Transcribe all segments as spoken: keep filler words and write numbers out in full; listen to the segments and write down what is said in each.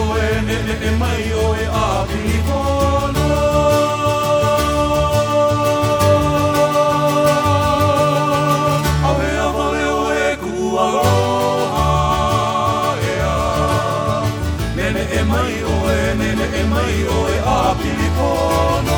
o e ne ne e mai o e a pilipono. Awe a wale o e kualoha ea. Ne ne e mai o e ne ne e mai o e a pilipono.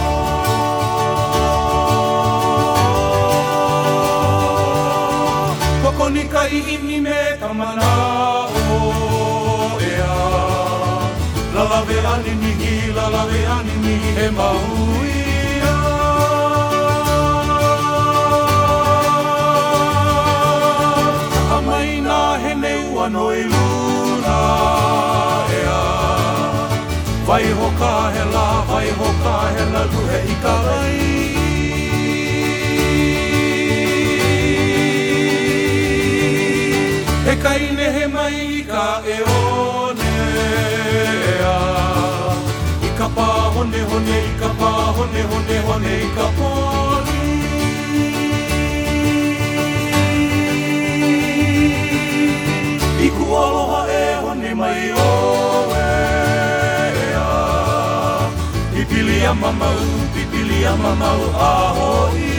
Koko ni ka iini me ka manao ea. Lalawe animihi, lalawe animihi he mahuia. Ka mai nā he nei wano i luna ea. Vai hoka hela, vai hoka hela luhe i ka rai. He kaine he mai i ka e one ea. I ka pā hone hone, i ka pā hone hone hone i ka pōni. I ku aloha e hone mai oe ea. I pili a mamau, i pili a mamau a hoi.